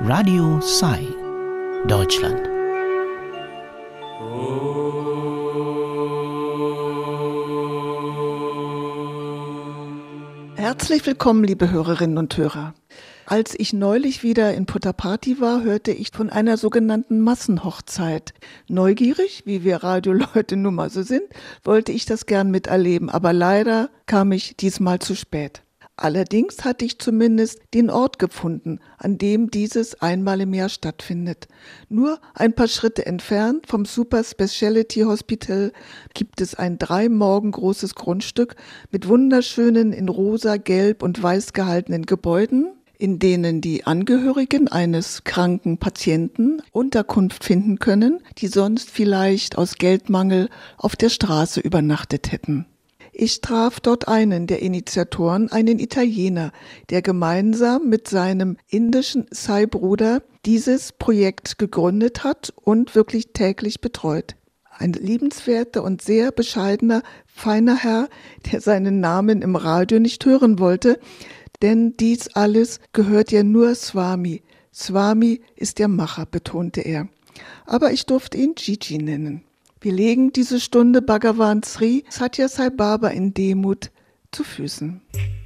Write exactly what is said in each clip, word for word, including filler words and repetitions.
Radio Sai, Deutschland. Herzlich willkommen, liebe Hörerinnen und Hörer. Als ich neulich wieder in Puttaparthi war, hörte ich von einer sogenannten Massenhochzeit. Neugierig, wie wir Radioleute nun mal so sind, wollte ich das gern miterleben, aber leider kam ich diesmal zu spät. Allerdings hatte ich zumindest den Ort gefunden, an dem dieses einmal im Jahr stattfindet. Nur ein paar Schritte entfernt vom Super Speciality Hospital gibt es ein drei Morgen großes Grundstück mit wunderschönen in rosa, gelb und weiß gehaltenen Gebäuden, in denen die Angehörigen eines kranken Patienten Unterkunft finden können, die sonst vielleicht aus Geldmangel auf der Straße übernachtet hätten. Ich traf dort einen der Initiatoren, einen Italiener, der gemeinsam mit seinem indischen Sai-Bruder dieses Projekt gegründet hat und wirklich täglich betreut. Ein liebenswerter und sehr bescheidener, feiner Herr, der seinen Namen im Radio nicht hören wollte, denn dies alles gehört ja nur Swami. Swami ist der Macher, betonte er. Aber ich durfte ihn Gigi nennen. Wir legen diese Stunde Bhagavan Sri Sathya Sai Baba in Demut zu Füßen.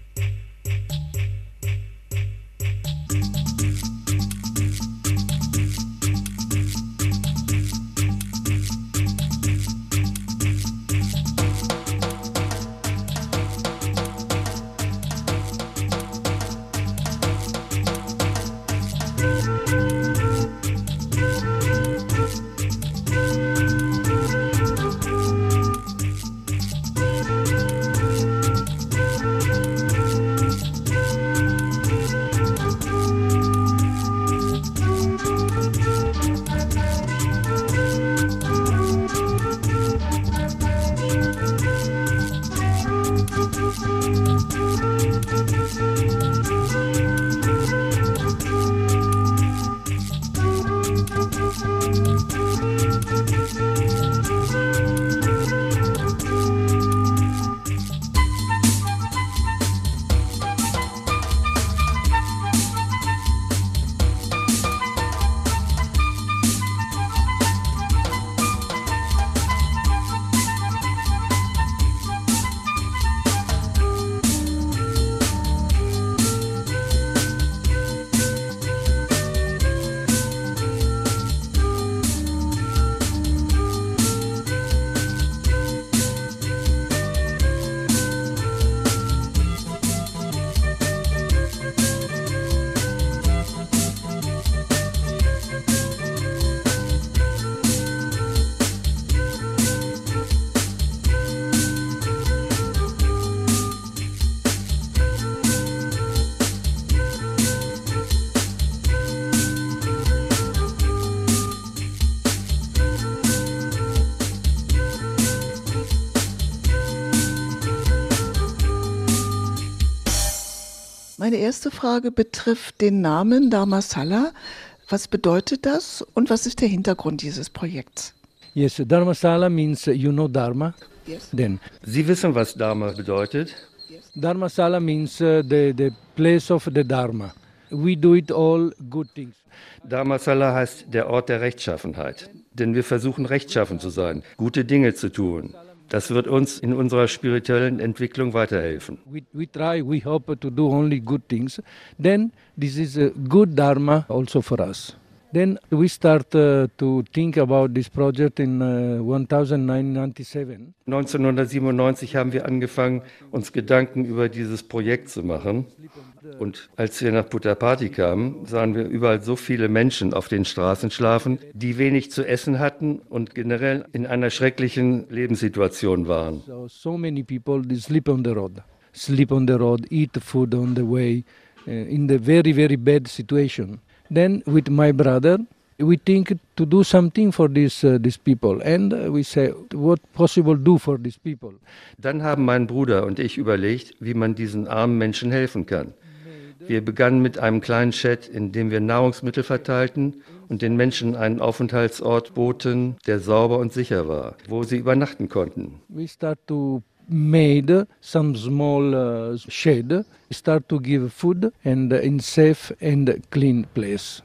Meine erste Frage betrifft den Namen Dharmasala. Was bedeutet das und was ist der Hintergrund dieses Projekts? Yes, Dharmasala means uh, you know Dharma. Yes. Then Sie wissen, was Dharma bedeutet? Dharmasala means uh, the the place of the Dharma. We do it all good things. Dharmasala heißt der Ort der Rechtschaffenheit. Denn wir versuchen, rechtschaffen zu sein, gute Dinge zu tun. Das wird uns in unserer spirituellen Entwicklung weiterhelfen. We we try, we hope to do only good things. Then this is a good Dharma also for us. Then we start uh, to think about this project in uh, nineteen ninety-seven. neunzehnhundertsiebenundneunzig haben wir angefangen, uns Gedanken über dieses Projekt zu machen. Und als wir nach Puttaparthi kamen, sahen wir überall so viele Menschen auf den Straßen schlafen, die wenig zu essen hatten und generell in einer schrecklichen Lebenssituation waren. So, so many people they sleep on the road, sleep on the road, eat food on the way, uh, in the very, very bad situation. Then with my brother, we think to do something for these uh, these people, and uh, we say what possible do for these people. Dann haben mein Bruder und ich überlegt, wie man diesen armen Menschen helfen kann. Wir begannen mit einem kleinen Chat, in dem wir Nahrungsmittel verteilten und den Menschen einen Aufenthaltsort boten, der sauber und sicher war, wo sie übernachten konnten. We start to made some small uh, shed, start to give food and uh, in safe and clean place.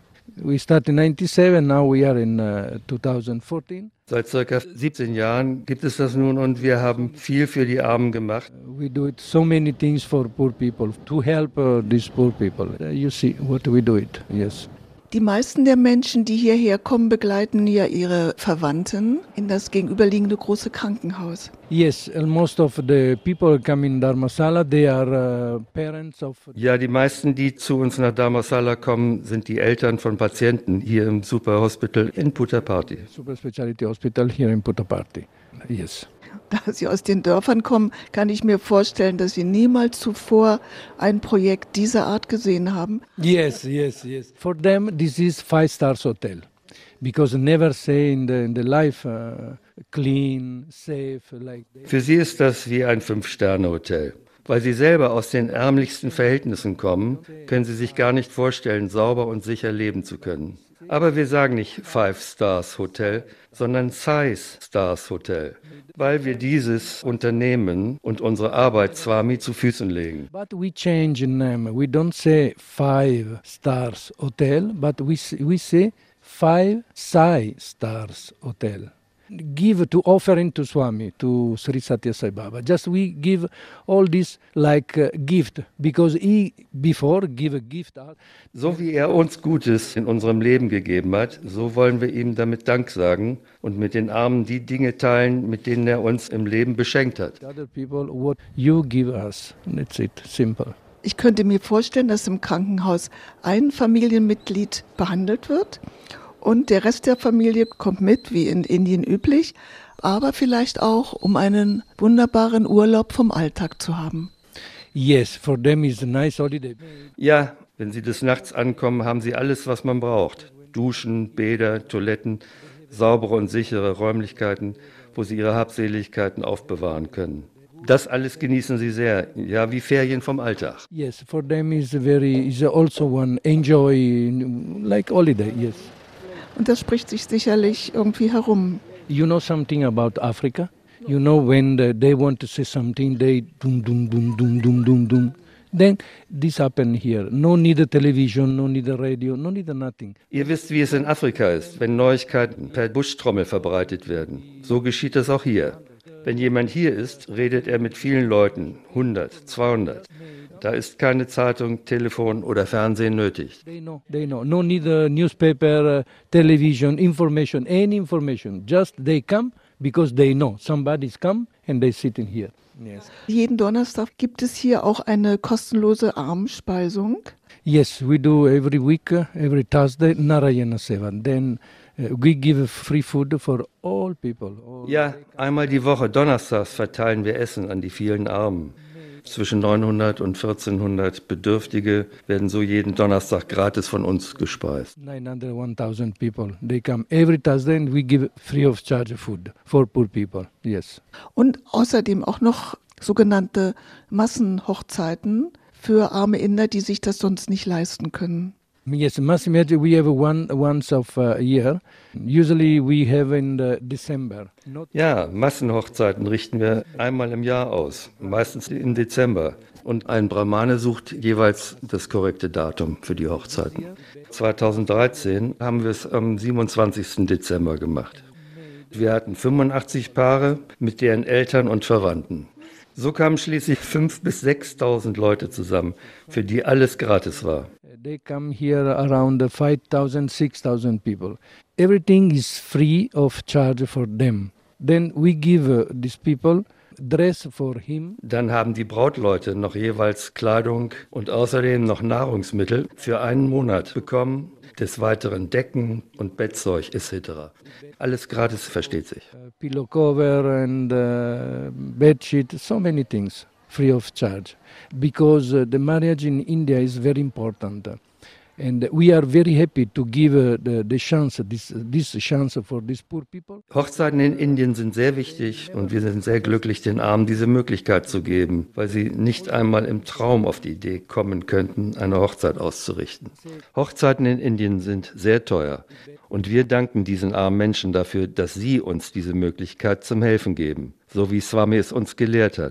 We started in ninety-seven, now we are in uh, twenty fourteen. Seit circa siebzehn Jahren gibt es das nun und wir haben viel für die Armen gemacht. We do it so many things for poor people, to help uh, these poor people. Uh, you see what we do it, yes. Die meisten der Menschen, die hierher kommen, begleiten ja ihre Verwandten in das gegenüberliegende große Krankenhaus. Yes, and most of the people come in Dharmasala, they are uh, parents of... Ja, die meisten, die zu uns nach Dharmasala kommen, sind die Eltern von Patienten hier im Super Hospital in Puttaparthi. Super Speciality Hospital here in Puttaparthi, yes. Da Sie aus den Dörfern kommen, kann ich mir vorstellen, dass Sie niemals zuvor ein Projekt dieser Art gesehen haben. Yes, yes, yes. For them, this is five stars hotel, because never say in the in the life uh, clean, safe like. Für sie ist das wie ein Fünf-Sterne-Hotel. Weil sie selber aus den ärmlichsten Verhältnissen kommen, können sie sich gar nicht vorstellen, sauber und sicher leben zu können. Aber wir sagen nicht Five Stars Hotel, sondern Size Stars Hotel, weil wir dieses Unternehmen und unsere Arbeit Swami zu Füßen legen. But we change name. We don't say Five Stars Hotel, but we we say Five Sai Stars Hotel. Give to offering to Swami, to Sri Satya Sai Baba. Just we give all this like a gift, because he before give a gift out. So wie er uns Gutes in unserem Leben gegeben hat, so wollen wir ihm damit Dank sagen und mit den Armen die Dinge teilen, mit denen er uns im Leben beschenkt hat. Other people, what you give us, that's it, simple. Ich könnte mir vorstellen, dass im Krankenhaus ein Familienmitglied behandelt wird und der Rest der Familie kommt mit, wie in Indien üblich, aber vielleicht auch, um einen wunderbaren Urlaub vom Alltag zu haben. Yes, for them is a nice holiday. Ja, wenn sie des Nachts ankommen, haben sie alles, was man braucht. Duschen, Bäder, Toiletten, saubere und sichere Räumlichkeiten, wo sie ihre Habseligkeiten aufbewahren können. Das alles genießen sie sehr, ja, wie Ferien vom Alltag. Yes, for them is very is also one enjoy like holiday. Yes. Und das spricht sich sicherlich irgendwie herum. You know something about Africa? You know when the, they want to say something, they dum dum dum dum dum dum dum. Then this happen here. No need a television, no need a radio, no need a nothing. Ihr wisst, wie es in Afrika ist, wenn Neuigkeiten per Buschtrommel verbreitet werden. So geschieht das auch hier. Wenn jemand hier ist, redet er mit vielen Leuten, hundert, zweihundert. Da ist keine Zeitung, Telefon oder Fernsehen nötig. They know, they know. No need a newspaper, uh, television, information, any information. Just they come because they know somebody's come and they sitting here. Yes. Jeden Donnerstag gibt es hier auch eine kostenlose Armenspeisung. Yes, we do every week, uh, every Thursday, Narayana Seva. Then uh, we give free food for all people. All Ja, einmal die Woche, donnerstags, verteilen wir Essen an die vielen Armen. Zwischen neunhundert und vierzehnhundert Bedürftige werden so jeden Donnerstag gratis von uns gespeist. nine hundred, one thousand people. They come every Thursday and we give free of charge food for poor people. Yes. Und außerdem auch noch sogenannte Massenhochzeiten für arme Inder, die sich das sonst nicht leisten können. Yes, mass imagine we have one once of a year. Usually we have in the December. Not Ja, Massenhochzeiten richten wir einmal im Jahr aus, meistens im Dezember. Und ein Brahmane sucht jeweils das korrekte Datum für die Hochzeiten. zweitausenddreizehn haben wir es am siebenundzwanzigsten Dezember gemacht. Wir hatten fünfundachtzig Paare mit deren Eltern und Verwandten. So kamen schließlich fünftausend bis sechstausend Leute zusammen, für die alles gratis war. They come here around five thousand, six thousand people. Everything is free of charge for them. Then we give uh, these people dress for him. Dann haben die Brautleute noch jeweils Kleidung und außerdem noch Nahrungsmittel für einen Monat bekommen, des Weiteren Decken und Bettzeug et cetera. Alles gratis, versteht sich. Uh, pillow cover and uh, bedsheet, so many things free of charge. Because uh, the marriage in India is very important. Uh, and we are very happy to give uh, the, the chance, this, this chance for these poor people. Hochzeiten in Indien sind sehr wichtig und wir sind sehr glücklich, den Armen diese Möglichkeit zu geben, weil sie nicht einmal im Traum auf die Idee kommen könnten, eine Hochzeit auszurichten. Hochzeiten in Indien sind sehr teuer und wir danken diesen armen Menschen dafür, dass sie uns diese Möglichkeit zum Helfen geben, so wie Swami es uns gelehrt hat.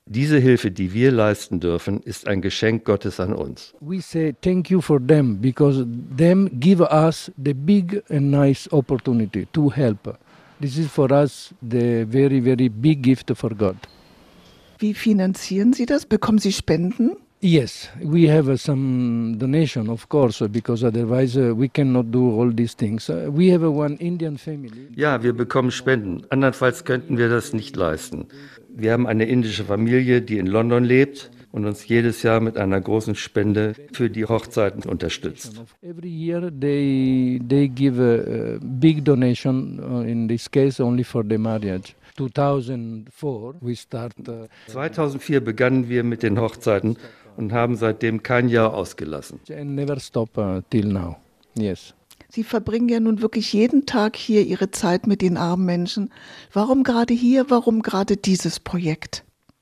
Diese Hilfe, die wir leisten dürfen, ist ein Geschenk Gottes an uns. We say thank you for them because them give us the big and nice opportunity to help. This is for us the very, very big gift for God. Wie finanzieren Sie das? Bekommen Sie Spenden? Yes, we have uh, some donation, of course, uh, because otherwise uh, we cannot do all these things. Uh, we have uh, one Indian family. Ja, wir bekommen Spenden. Andernfalls könnten wir das nicht leisten. Wir haben eine indische Familie, die in London lebt und uns jedes Jahr mit einer großen Spende für die Hochzeiten unterstützt. Every year they they give a, a big donation. Uh, in this case, only for the marriage. two thousand four we start. Uh, zweitausendvier begannen wir mit den Hochzeiten und haben seitdem kein Jahr ausgelassen. And never stop uh, till now. Yes. Sie verbringen ja nun wirklich jeden Tag hier Ihre Zeit mit den armen Menschen. Warum gerade hier? Warum gerade dieses Projekt?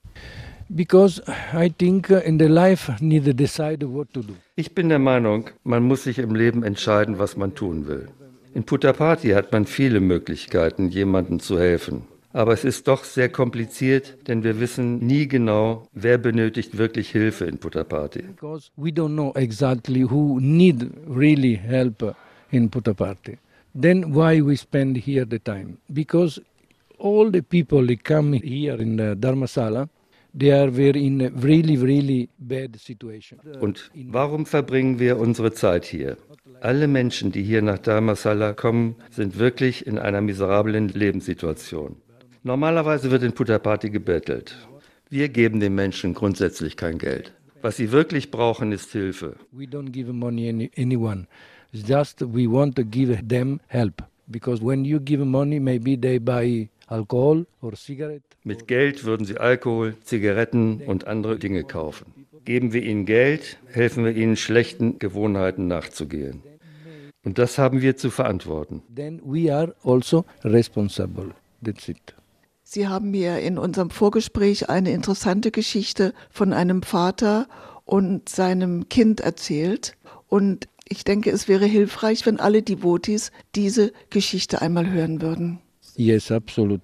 Because I think in the life need to decide what to do. Ich bin der Meinung, man muss sich im Leben entscheiden, was man tun will. In Puttaparthi hat man viele Möglichkeiten, jemandem zu helfen. Aber es ist doch sehr kompliziert, denn wir wissen nie genau, wer benötigt wirklich Hilfe in Puttaparthi. Because we don't know exactly who need really help in Puttaparthi. Then why we spend here the time? Because all the people that come here in the Dharmasala, they are very in a really, really bad situation. Und warum verbringen wir unsere Zeit hier? Alle Menschen, die hier nach Dharmasala kommen, sind wirklich in einer miserablen Lebenssituation. Normalerweise wird in Puttaparthi gebettelt. Wir geben den Menschen grundsätzlich kein Geld. Was sie wirklich brauchen, ist Hilfe. We don't give money any anyone. It's just we want to give them help. Because when you give money, maybe they buy alcohol or cigarette. Mit Geld würden sie Alkohol, Zigaretten und andere Dinge kaufen. Geben wir ihnen Geld, helfen wir ihnen, schlechten Gewohnheiten nachzugehen. Und das haben wir zu verantworten. Then we are also responsible. That's it. Sie haben mir in unserem Vorgespräch eine interessante Geschichte von einem Vater und seinem Kind erzählt. Und ich denke, es wäre hilfreich, wenn alle Devotees diese Geschichte einmal hören würden. Yes, absolutely.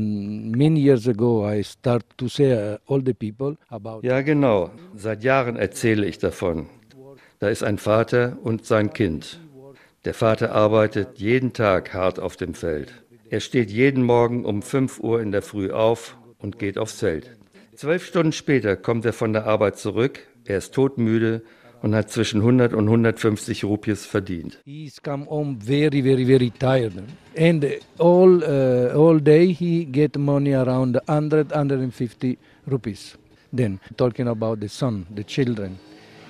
Many years ago I start to say uh, all the people about. Ja, genau. Seit Jahren erzähle ich davon. Da ist ein Vater und sein Kind. Der Vater arbeitet jeden Tag hart auf dem Feld. Er steht jeden Morgen um fünf Uhr in der Früh auf und geht aufs Feld. Zwölf Stunden später kommt er von der Arbeit zurück. Er ist todmüde und hat zwischen hundert und hundertfünfzig Rupies verdient. He's come home very, very, very tired, and all uh, all day he get money around one hundred, one hundred fifty rupees. Then talking about the son, the children.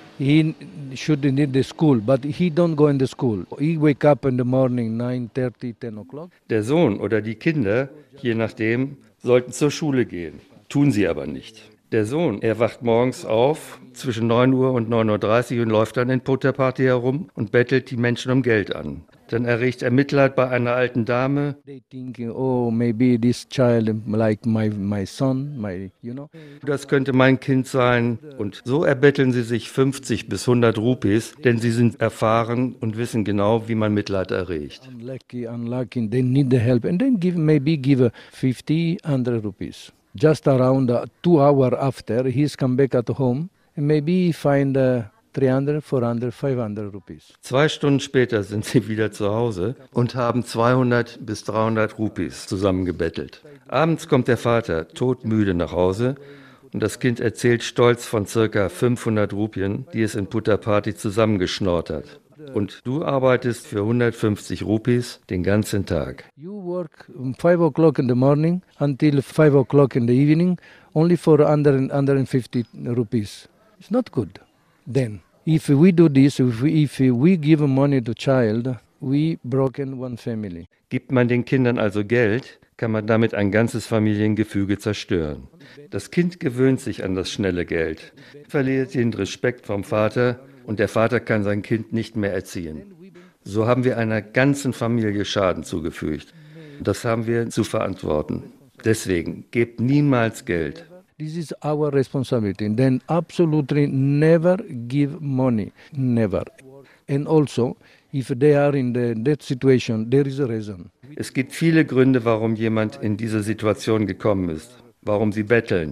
He should need the school, but he don't go in the school. He wake up in the morning nine thirty, ten o'clock. Der Sohn oder die Kinder, je nachdem, sollten zur Schule gehen. Tun sie aber nicht. Der Sohn, er wacht morgens auf zwischen neun Uhr und neun Uhr dreißig und läuft dann in Puttaparthi herum und bettelt die Menschen um Geld an. Dann erregt er Mitleid bei einer alten Dame. They think, oh, maybe this child like my my son, my, you know. Das könnte mein Kind sein. Und so erbetteln sie sich fünfzig bis hundert Rupees, denn sie sind erfahren und wissen genau, wie man Mitleid erregt. Unlucky, unlucky. They need the help, and then give maybe give fifty, one hundred rupees. Just around uh, two hours after, he's come back at home, and maybe he find uh, three hundred, four hundred, five hundred rupees. Zwei Stunden später sind sie wieder zu Hause und haben zweihundert bis dreihundert Rupees zusammengebettelt. Abends kommt der Vater todmüde nach Hause und das Kind erzählt stolz von circa fünfhundert Rupien, die es in Puttaparthi zusammengeschnort hat. Und du arbeitest für hundertfünfzig Rupees den ganzen Tag. You work from five o'clock in the morning until five o'clock in the evening, only for one hundred, one hundred fifty rupees. It's not good. Then, if we do this, if we, if we give money to child, we broken one family. Gibt man den Kindern also Geld, kann man damit ein ganzes Familiengefüge zerstören. Das Kind gewöhnt sich an das schnelle Geld, verliert den Respekt vom Vater und der Vater kann sein Kind nicht mehr erziehen. So haben wir einer ganzen Familie Schaden zugefügt. Das haben wir zu verantworten. Deswegen, gebt niemals Geld. This is our responsibility. Then absolutely never give money, never. And also, if they are in the, that situation, there is a reason. Es gibt viele Gründe, warum jemand in diese Situation gekommen ist, warum sie betteln.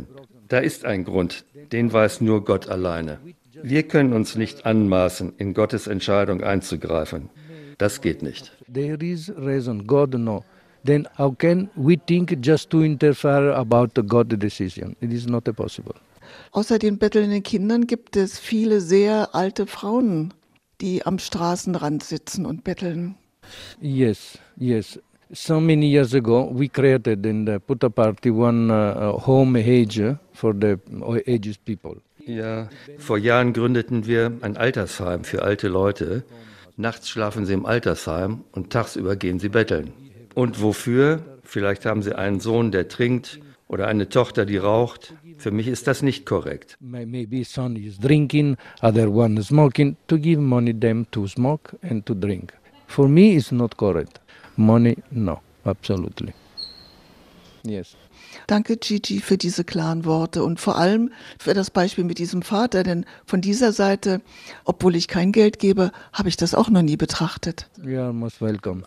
Da ist ein Grund, den weiß nur Gott alleine. Wir können uns nicht anmaßen, in Gottes Entscheidung einzugreifen. Das geht nicht. There is reason, God no. Then how can we think just to interfere about the God decision? It is not possible. Außer den bettelnden Kindern gibt es viele sehr alte Frauen, die am Straßenrand sitzen und betteln. Yes, yes. So many years ago, we created in the Puttaparthi one uh, home age for the aged people. Ja, vor Jahren gründeten wir ein Altersheim für alte Leute. Nachts schlafen sie im Altersheim und tagsüber gehen sie betteln. Und wofür? Vielleicht haben sie einen Sohn, der trinkt oder eine Tochter, die raucht. Für mich ist das nicht korrekt. Maybe son is drinking, other one smoking, to give money them to smoke and to drink. For me it's not correct. Money, no, absolutely. Yes. Danke, Gigi, für diese klaren Worte und vor allem für das Beispiel mit diesem Vater, denn von dieser Seite, obwohl ich kein Geld gebe, habe ich das auch noch nie betrachtet. You are most welcome.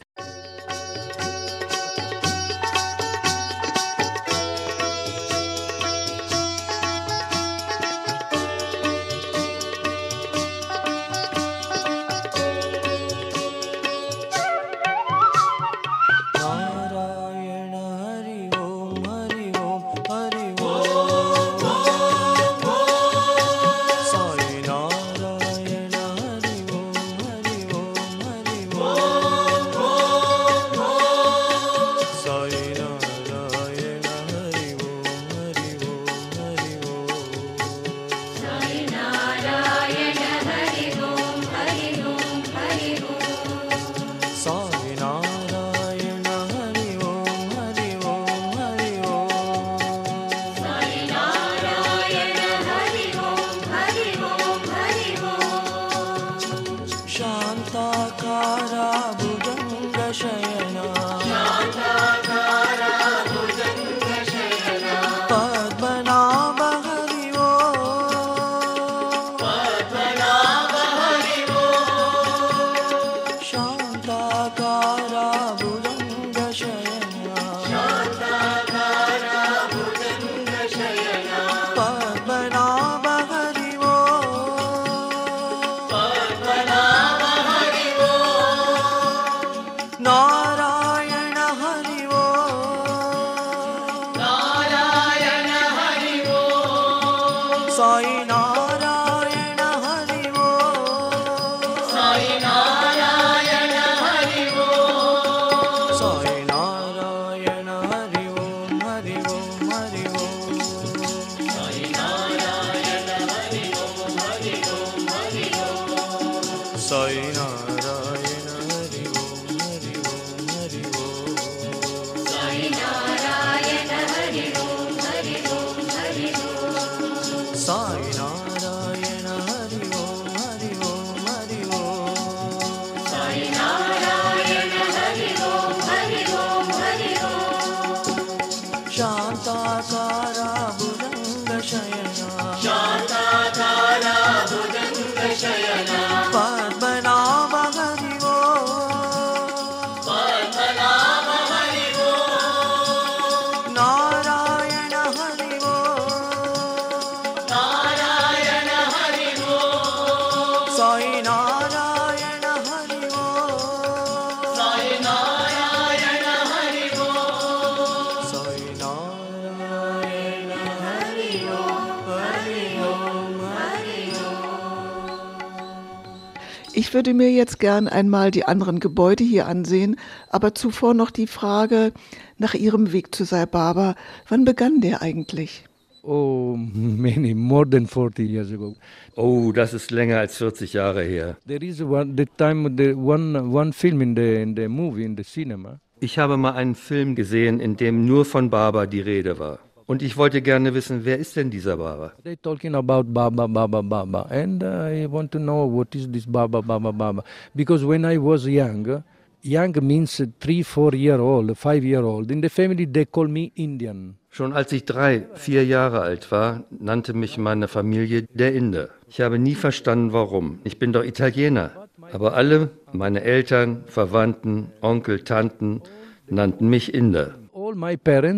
Ich würde mir jetzt gern einmal die anderen Gebäude hier ansehen, aber zuvor noch die Frage nach Ihrem Weg zu Sai Baba. Wann begann der eigentlich? Oh, many, more than forty years ago. Oh, das ist länger als vierzig Jahre her. There is one, the time, the one, one film in the, in the movie, in the cinema. Ich habe mal einen Film gesehen, in dem nur von Baba die Rede war. Und ich wollte gerne wissen, wer ist denn dieser Baba? They talking about Baba, Baba, Baba. And I want to know what is this Baba, Baba, Baba. Because when I was young, young means three, four year old, five year old. In the family they call me Indian. Schon als ich drei, vier Jahre alt war, nannte mich meine Familie der Inder. Ich habe nie verstanden, warum. Ich bin doch Italiener. Aber alle, meine Eltern, Verwandten, Onkel, Tanten, nannten mich Inder. All my parents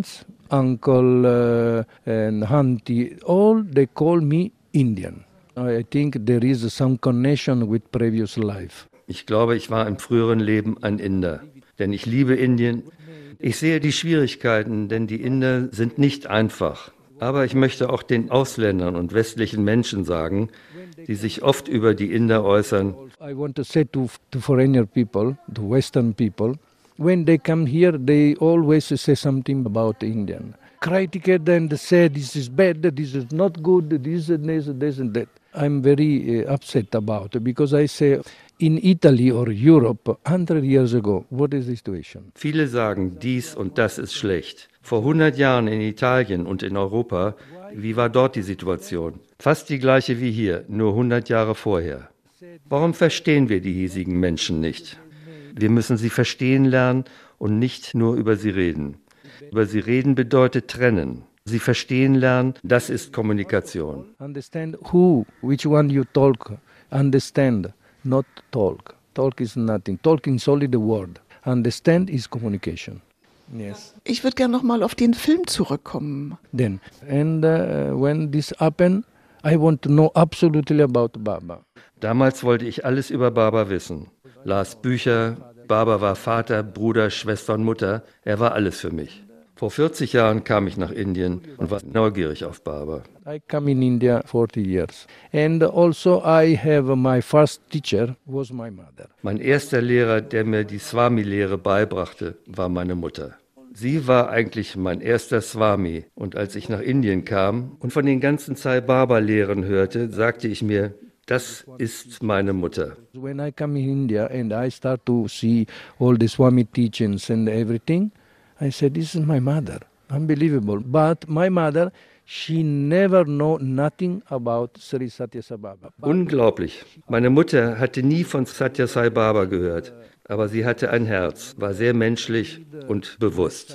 uncle, uh, and auntie, all they call me Indian. I think there is some connection with previous life. Ich glaube, ich war im früheren Leben ein Inder, denn ich liebe Indien. Ich sehe die Schwierigkeiten, denn die Inder sind nicht einfach. Aber ich möchte auch den Ausländern und westlichen Menschen sagen, die sich oft über die Inder äußern. I want to say to, to foreigner people, to Western people, when they come here, they always say something about Indian. Criticate and say this is bad, this is not good, this and this and this and that. I'm very uh, upset about it because I say in Italy or Europe one hundred years ago, what is the situation? Viele sagen, dies und das ist schlecht. Vor hundert Jahren in Italien und in Europa, wie war dort die Situation? Fast die gleiche wie hier, nur hundert Jahre vorher. Warum verstehen wir die hiesigen Menschen nicht? Wir müssen sie verstehen lernen und nicht nur über sie reden. Über sie reden bedeutet trennen. Sie verstehen lernen, das ist Kommunikation. Understand who, which one you talk. Understand, not talk. Talk is nothing. Talking is only the word. Understand is communication. Yes. Ich würde gerne noch mal auf den Film zurückkommen. Then, and uh, when this happened, I want to know absolutely about Baba. Damals wollte ich alles über Baba wissen. Las Bücher, Baba war Vater, Bruder, Schwester und Mutter. Er war alles für mich. Vor vierzig Jahren kam ich nach Indien und war neugierig auf Baba. I come in India forty years. And also I have my first teacher was my mother. Mein erster Lehrer, der mir die Swami-Lehre beibrachte, war meine Mutter. Sie war eigentlich mein erster Swami. Und als ich nach Indien kam und von den ganzen Sai Baba-Lehren hörte, sagte ich mir, das ist meine Mutter. When I come in India and I start to see all the Swami teachings and everything, I said, this is my mother. Unbelievable. But my mother, she never know nothing about Sri Satya Sai Baba. Unglaublich. Meine Mutter hatte nie von Satya Sai Baba gehört. Aber sie hatte ein Herz, war sehr menschlich und bewusst.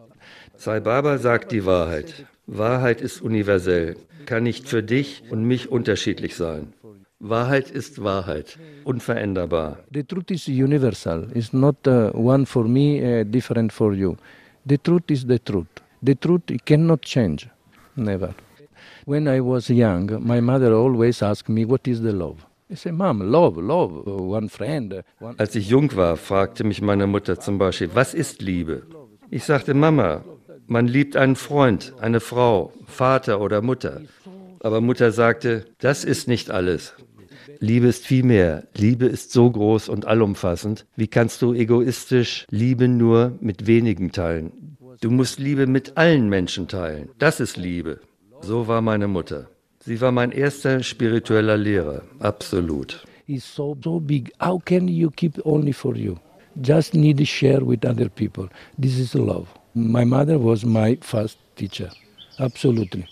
Sai Baba sagt die Wahrheit. Wahrheit ist universell, kann nicht für dich und mich unterschiedlich sein. Wahrheit ist Wahrheit, unveränderbar. The truth is universal. It's not uh, one for me, uh, different for you. The truth is the truth. The truth cannot change, never. When I was young, my mother always asked me, what is the love? I said, Mom, love, love, one friend. One... Als ich jung war, fragte mich meine Mutter zum Beispiel, was ist Liebe? Ich sagte, Mama, man liebt einen Freund, eine Frau, Vater oder Mutter. Aber Mutter sagte, das ist nicht alles. Liebe ist viel mehr. Liebe ist so groß und allumfassend. Wie kannst du egoistisch Liebe nur mit wenigen teilen? Du musst Liebe mit allen Menschen teilen. Das ist Liebe. So war meine Mutter. Sie war mein erster spiritueller Lehrer. Absolut. It's so, so big. How can you keep only for you? Just need to share with other people. This is love. My mother was my first teacher. Absolutely.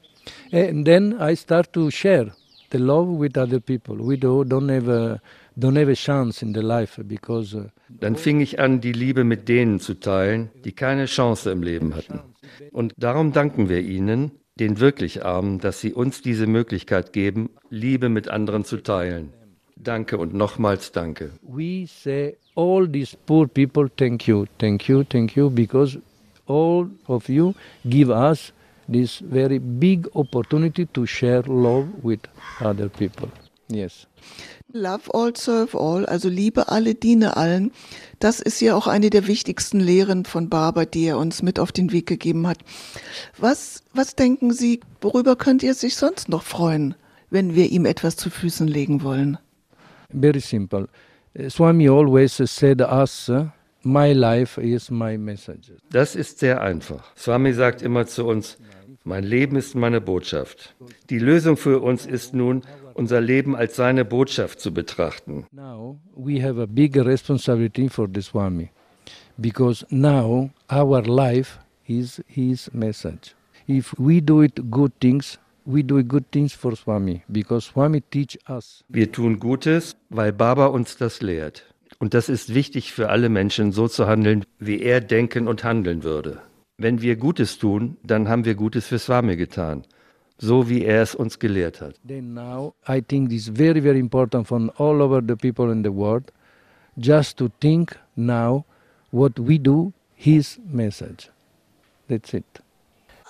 And then I start to share the love with other people. We do, don't have a, don't have a chance in the life because. Uh, Dann fing ich an, die Liebe mit denen zu teilen, die keine Chance im Leben hatten. Und darum danken wir ihnen, den wirklich Armen, dass sie uns diese Möglichkeit geben, Liebe mit anderen zu teilen. Danke und nochmals danke. We say all these poor people, thank you, thank you, thank you, because all of you give us this very big opportunity to share love with other people. Yes. Love all, serve all, also liebe alle, diene allen. Das ist ja auch eine der wichtigsten Lehren von Baba, die er uns mit auf den Weg gegeben hat. Was, was denken Sie, worüber könnt ihr sich sonst noch freuen, wenn wir ihm etwas zu Füßen legen wollen? Very simple. Swami always said us, my life is my message. Das ist sehr einfach. Swami sagt immer zu uns, mein Leben ist meine Botschaft. Die Lösung für uns ist nun, unser Leben als seine Botschaft zu betrachten. Now we have a big responsibility for the Swami, because now our life is his message. If we do it good things, we do good things for Swami, because Swami teach us. Wir tun Gutes, weil Baba uns das lehrt. Und das ist wichtig für alle Menschen, so zu handeln, wie er denken und handeln würde. Wenn wir Gutes tun, dann haben wir Gutes für Swami getan, so wie er es uns gelehrt hat. Then now I think this is very, very important for all over the people in the world, just to think now what we do, his message. That's it.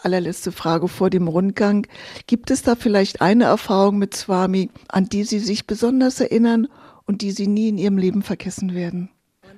allerletzte Frage vor dem Rundgang. Gibt es da vielleicht eine Erfahrung mit Swami, an die Sie sich besonders erinnern und die Sie nie in Ihrem Leben vergessen werden?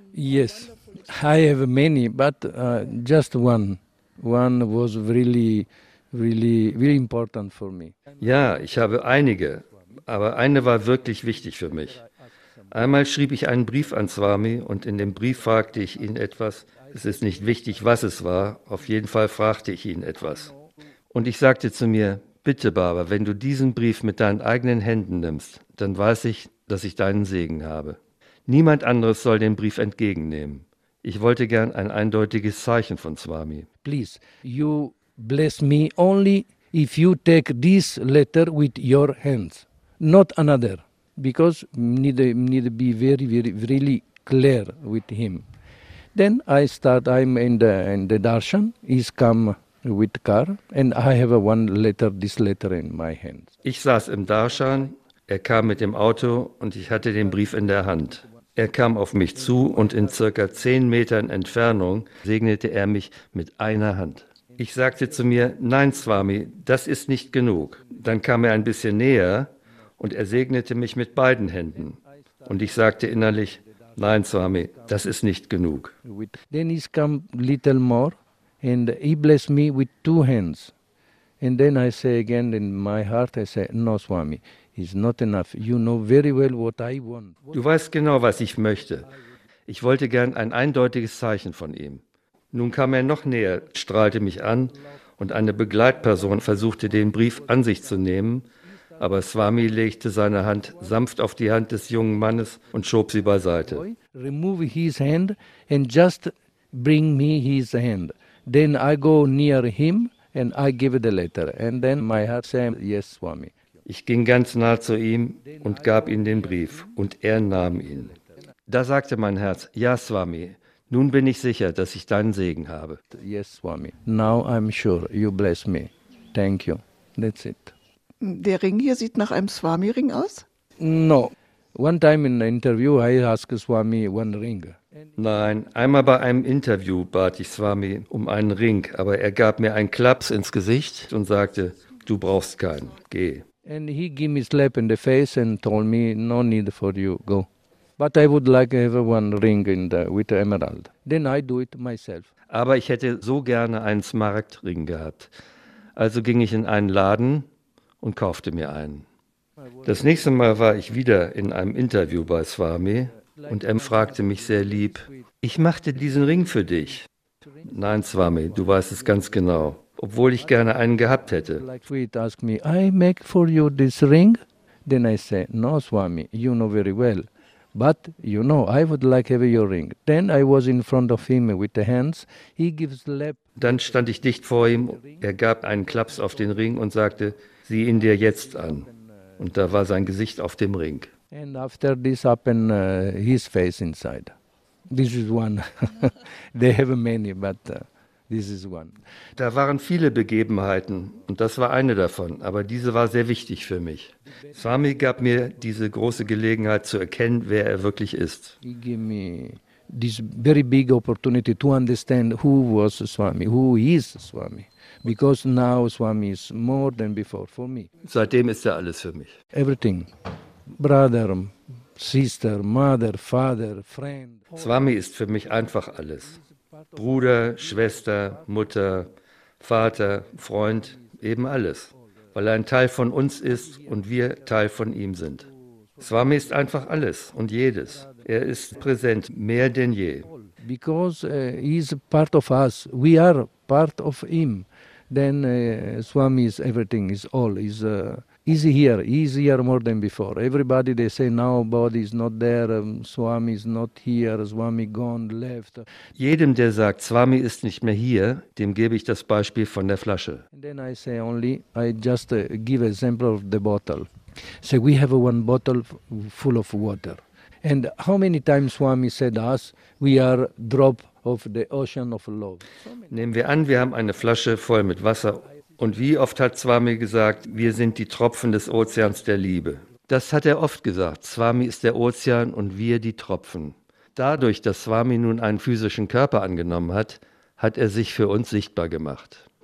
Yes, I have many, but uh, just one. One was really, really, really important for me. Ja, ich habe einige, aber eine war wirklich wichtig für mich. Einmal schrieb ich einen Brief an Swami und in dem Brief fragte ich ihn etwas. Es ist nicht wichtig, was es war, auf jeden Fall fragte ich ihn etwas. Und ich sagte zu mir, bitte Baba, wenn du diesen Brief mit deinen eigenen Händen nimmst, dann weiß ich, dass ich deinen Segen habe. Niemand anderes soll den Brief entgegennehmen. Ich wollte gern ein eindeutiges Zeichen von Swami. Please, you bless me only if you take this letter with your hands, not another, because need need to be very, very, really clear with him. Then I start. I'm in the in the darshan. He's come with car, and I have a one letter. This letter in my hands. Ich saß im Darshan. Er kam mit dem Auto und ich hatte den Brief in der Hand. Er kam auf mich zu und in circa zehn Metern Entfernung segnete er mich mit einer Hand. Ich sagte zu mir, nein Swami, das ist nicht genug. Dann kam er ein bisschen näher und er segnete mich mit beiden Händen. Und ich sagte innerlich, nein Swami, das ist nicht genug. Then he's come little more and he blessed me with two hands. And then I say again in my heart, I say, no Swami. Is not enough. You know very well what I want. Du weißt genau, was ich möchte. Ich wollte gern ein eindeutiges Zeichen von ihm. Nun kam er noch näher, strahlte mich an und eine Begleitperson versuchte, den Brief an sich zu nehmen, aber Swami legte seine Hand sanft auf die Hand des jungen Mannes und schob sie beiseite. Remove his hand and just bring me his hand. Then I go near him and I give the letter. And then my heart said, yes, Swami. Ich ging ganz nah zu ihm und gab ihm den Brief, und er nahm ihn. Da sagte mein Herz, ja Swami, nun bin ich sicher, dass ich deinen Segen habe. Yes, Swami. Now I'm sure you bless me. Thank you. That's it. Der Ring hier sieht nach einem Swami-Ring aus? No. One time in an interview I asked Swami one ring. Nein, einmal bei einem Interview bat ich Swami um einen Ring, aber er gab mir einen Klaps ins Gesicht und sagte, du brauchst keinen, geh. And he gave me a slap in the face and told me, no need for you, go. But I would like to have one ring in the, with the emerald. Then I do it myself. Aber ich hätte so gerne einen Smaragdring gehabt. Also ging ich in einen Laden und kaufte mir einen. Das nächste Mal war ich wieder in einem Interview bei Swami und er fragte mich sehr lieb, ich machte diesen Ring für dich. Nein, Swami, du weißt es ganz genau. Obwohl ich gerne einen gehabt hätte. Like Sweet asked me, I make for you this ring? Then I say, no Swami, you know very well. But, you know, I would like to have your ring. Then I was in front of him with the hands. He gives lap. Dann stand ich dicht vor ihm, er gab einen Klaps auf den Ring und sagte, sieh ihn dir jetzt an. Und da war sein Gesicht auf dem Ring. And after this happened, uh, his face inside. This is one. They have many, but... Uh, This is one. Da waren viele Begebenheiten und das war eine davon, aber diese war sehr wichtig für mich. Swami gab mir diese große Gelegenheit zu erkennen, wer er wirklich ist. He gave me this very big opportunity to understand who was Swami, who is Swami, because now Swami is more than before for me. Seitdem ist er alles für mich. Everything, brother, sister, mother, father, friend. Swami ist für mich einfach alles. Bruder, Schwester, Mutter, Vater, Freund, eben alles, weil er ein Teil von uns ist und wir Teil von ihm sind. Swami ist einfach alles und jedes. Er ist präsent, mehr denn je. Because uh, he is part of us, we are part of him. Then uh, Swami is everything, is all, is uh, is here, he is here more than before. Everybody they say now body is not there, um, Swami is not here, Swami gone, left. Jedem, der sagt, Swami ist nicht mehr hier, dem gebe ich das Beispiel von der Flasche. And then I say only, I just uh, give an example of the bottle. So we have a one bottle full of water. And how many times Swami said us, we are drop of the ocean of love. Nehmen wir an, wir haben eine Flasche voll mit Wasser. Und wie oft hat Swami gesagt, wir sind die Tropfen des Ozeans der Liebe. Das hat er oft gesagt. Swami ist der Ozean und wir die Tropfen. Dadurch, dass Swami nun einen physischen Körper angenommen hat, hat er sich für uns sichtbar gemacht.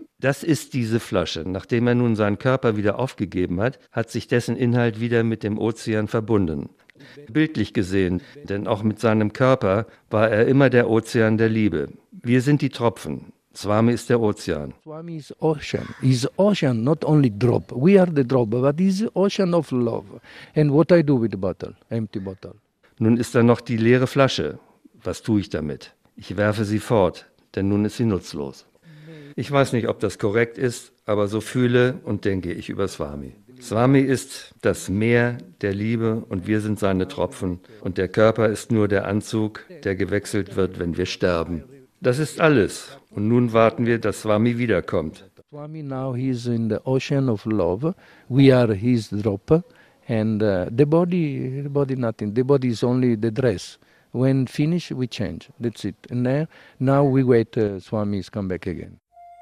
Das ist diese Flasche. Nachdem er nun seinen Körper wieder aufgegeben hat, hat sich dessen Inhalt wieder mit dem Ozean verbunden. Bildlich gesehen, denn auch mit seinem Körper war er immer der Ozean der Liebe. Wir sind die Tropfen. Swami ist der Ozean. Swami is ocean. Is ocean, not only drop. We are the drop, but is ocean of love. And what I do with the bottle, empty bottle. Nun ist da noch die leere Flasche. Was tue ich damit? Ich werfe sie fort, denn nun ist sie nutzlos. Ich weiß nicht, ob das korrekt ist, aber so fühle und denke ich über Swami. Swami ist das Meer der Liebe und wir sind seine Tropfen und der Körper ist nur der Anzug, der gewechselt wird, wenn wir sterben. Das ist alles und nun warten wir, dass Swami wiederkommt. Swami now he is in the ocean of love. We are his drop and uh, the body, the body nothing. The body is only the dress. When finished, we change. That's it. And now, now we wait. Uh, Swami is come back again.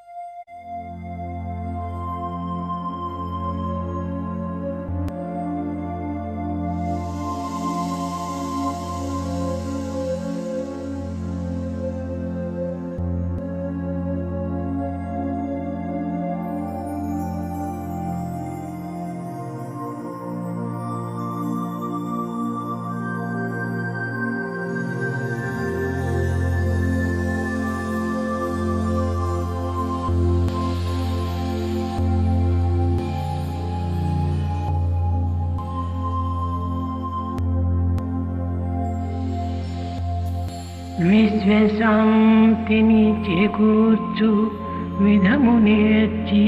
విశ్వశాంతిని చేకూర్చు విధము నేర్చి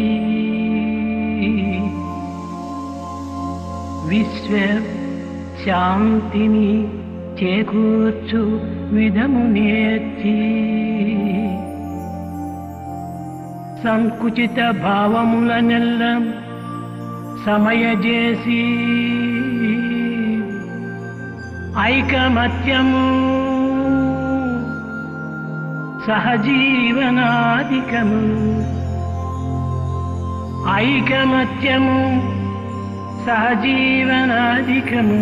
విశ్వ శాంతిని చేకూర్చు విధము నేర్చి సంకుచిత భావములనెల్ల సమయజేసి ఐకమత్యము సహజీవనాధికము ఐకమత్యము సహజీవనాధికము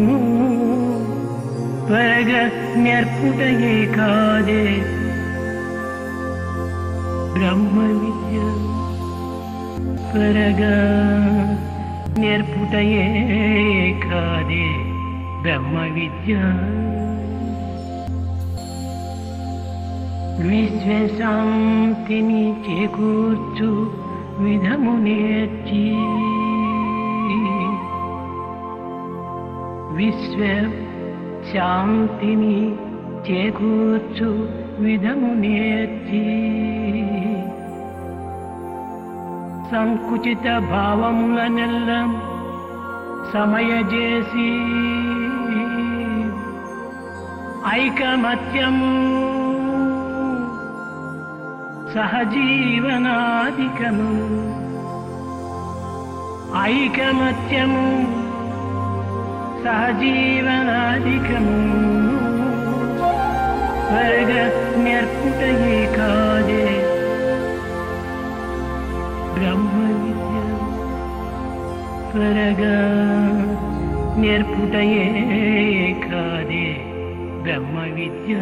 త్వరగా నేర్పుటయే కాదే బ్రహ్మ విద్య త్వరగా నేర్పుటయే కాదే బ్రహ్మ విద్య విశ్వశాంతిని చేకూర్చు విధము నేర్చి విశ్వ శాంతిని చేకూర్చు విధము నేర్చి సంకుచిత భావములనెల్ల సమయజేసి ఐకమత్యము సహజీవనాధికము ఐకమత్యము సహజీవనాధికము త్వరగా నేర్పుటయే కాదే బ్రహ్మ విద్య త్వరగా నేర్పుటయే కాదే బ్రహ్మ విద్య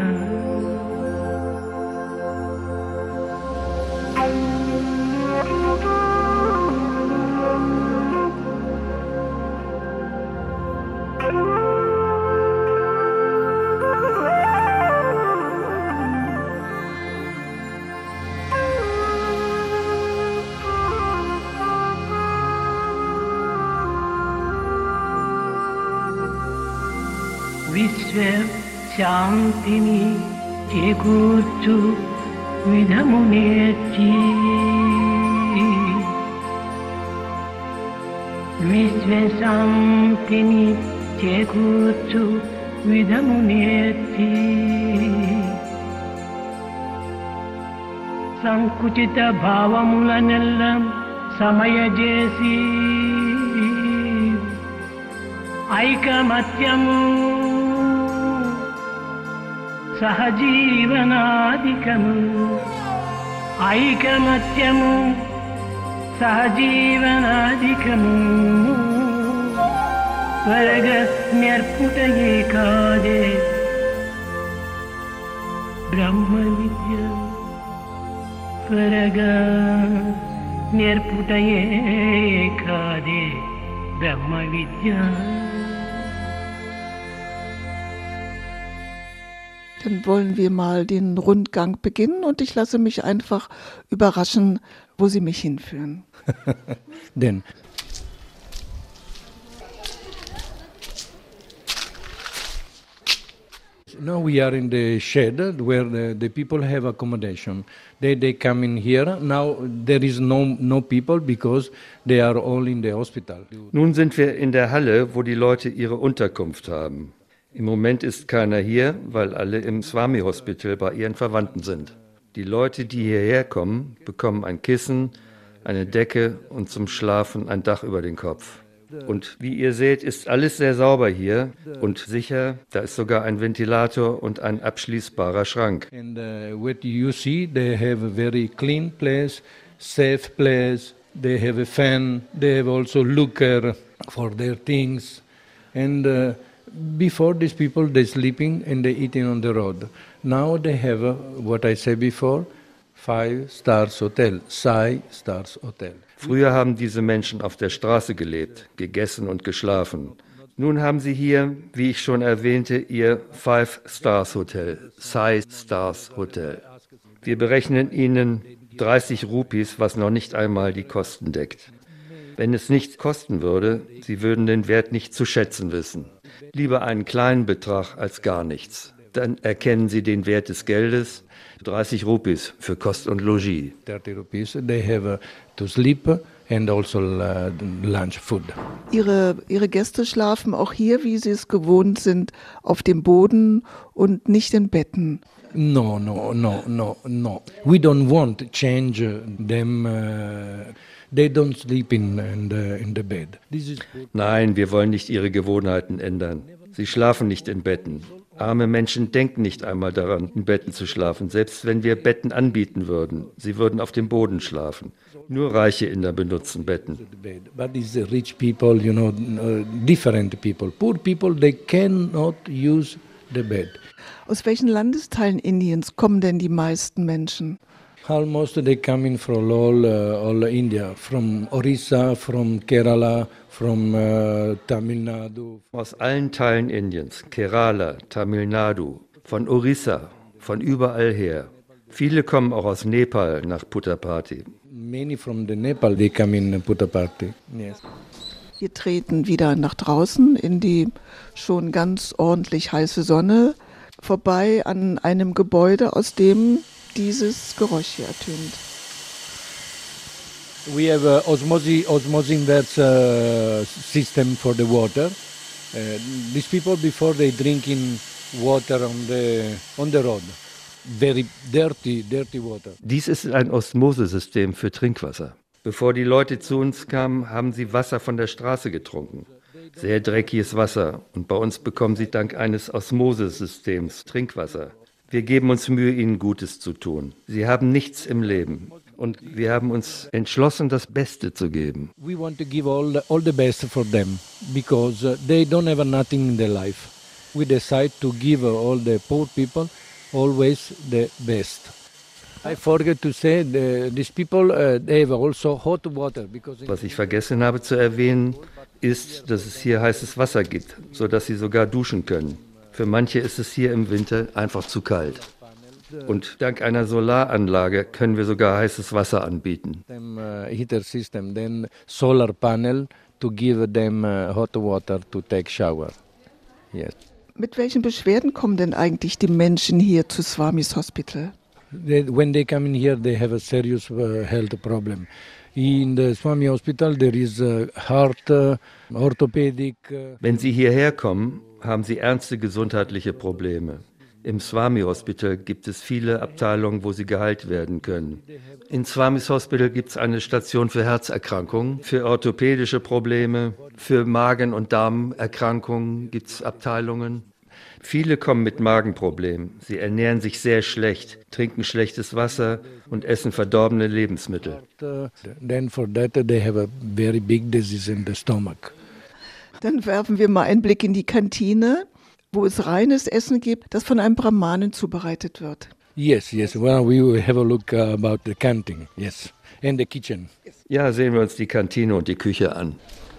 విశ్వ శాంతిని చేకూర్చు విధము నేర్చి విశ్వ శాంతిని చేకూర్చు విధము నేర్చి సంకుచిత భావములనెల్ల సమయజేసి ఐకమత్యము సహజీవనాధికము ఐకమత్యము సహజీవనాధికము త్వరగా నేర్పుటయే కాదే బ్రహ్మ విద్య परगा निर्पुटये कादे ब्रह्मविद्या. Dann wollen wir mal den Rundgang beginnen und ich lasse mich einfach überraschen, wo Sie mich hinführen. Then now we are in the shed where the, the people have accommodation. They they come in here. Now there is no no people because they are all in the hospital. Nun sind wir in der Halle, wo die Leute ihre Unterkunft haben. Im Moment ist keiner hier, weil alle im Swami Hospital bei ihren Verwandten sind. Die Leute, die hierher kommen, bekommen ein Kissen, eine Decke und zum Schlafen ein Dach über den Kopf. Und wie ihr seht, ist alles sehr sauber hier und sicher. Da ist sogar ein Ventilator und ein abschließbarer Schrank. And uh, what you see, they have a very clean place, safe place. They have a fan. They have also locker for their things. And uh, before these people, they sleeping and they eating on the road. Now they have uh, what I said before, five stars hotel, Sai Stars Hotel. Früher haben diese Menschen auf der Straße gelebt, gegessen und geschlafen. Nun haben sie hier, wie ich schon erwähnte, ihr Five Stars Hotel, Sai Stars Hotel. Wir berechnen ihnen dreißig Rupees, was noch nicht einmal die Kosten deckt. Wenn es nichts kosten würde, sie würden den Wert nicht zu schätzen wissen. Lieber einen kleinen Betrag als gar nichts. Dann erkennen sie den Wert des Geldes. dreißig Rupees für Kost und Logis. thirty rupees. They have uh, to sleep and also uh, lunch food. Ihre, Ihre Gäste schlafen auch hier, wie Sie es gewohnt sind, auf dem Boden und nicht in Betten. No, no, no, no, no. We don't want to change uh, them. Uh, they don't sleep in in the, in the bed. This is Nein, wir wollen nicht ihre Gewohnheiten ändern. Sie schlafen nicht in Betten. Arme Menschen denken nicht einmal daran, in Betten zu schlafen, selbst wenn wir Betten anbieten würden. Sie würden auf dem Boden schlafen. Nur reiche Inder benutzen Betten. the bed. But these rich people, you know, uh, different people. Poor people, they cannot use the bed. Aus welchen Landesteilen Indiens kommen denn die meisten Menschen? Almost they come in from all, uh, all India, from Orissa, from Kerala, from uh, Tamil Nadu. Aus allen Teilen Indiens, Kerala, Tamil Nadu, von Orissa, von überall her. Viele kommen auch aus Nepal nach Puttaparthi. Many from the Nepal, they come in Puttaparthi. Yes. Wir treten wieder nach draußen in die schon ganz ordentlich heiße Sonne, vorbei an einem Gebäude, aus dem dieses Geräusch hier ertönt. We have a osmosis, osmosis inverse uh, system for the water. Uh, these people before they drink in water on the on the road, very dirty, dirty water. Dies ist ein Osmosesystem für Trinkwasser. Bevor die Leute zu uns kamen, haben sie Wasser von der Straße getrunken. Sehr dreckiges Wasser. Und bei uns bekommen sie dank eines Osmosesystems Trinkwasser. Wir geben uns Mühe, ihnen Gutes zu tun. Sie haben nichts im Leben. Und wir haben uns entschlossen, das Beste zu geben. We want to give all the, all the best for them because uh, they don't have nothing in their life. We decide to give uh, all the poor people always the best. I forget to say the, these people uh, they have also hot water because Was ich vergessen habe zu erwähnen, ist, dass es hier heißes Wasser gibt, sodass sie sogar duschen können. Für manche ist es hier im Winter einfach zu kalt. Und dank einer Solaranlage können wir sogar heißes Wasser anbieten. them uh, heater system, then solar panel to give them uh, hot water to take shower. Yes. Mit welchen Beschwerden kommen denn eigentlich die Menschen hier zu Swamis Hospital? They, when they come in here, they have a serious uh, health problem. In the Swami Hospital, there is uh, heart, uh, orthopedic. Uh, Wenn Sie hierher kommen, haben Sie ernste gesundheitliche Probleme. Im Swami Hospital gibt es viele Abteilungen, wo Sie geheilt werden können. In Swamis Hospital gibt es eine Station für Herzerkrankungen, für orthopädische Probleme, für Magen- und Darmerkrankungen gibt es Abteilungen. Viele kommen mit Magenproblemen. Sie ernähren sich sehr schlecht, trinken schlechtes Wasser und essen verdorbene Lebensmittel. uh, then for that, uh, they have a very big disease in the stomach. Dann werfen wir mal einen Blick in die Kantine, wo es reines Essen gibt, das von einem Brahmanen zubereitet wird. Yes, yes. Well, we will have a look uh, about the canteen, yes, and the kitchen. Ja, sehen wir uns die Kantine und die Küche an.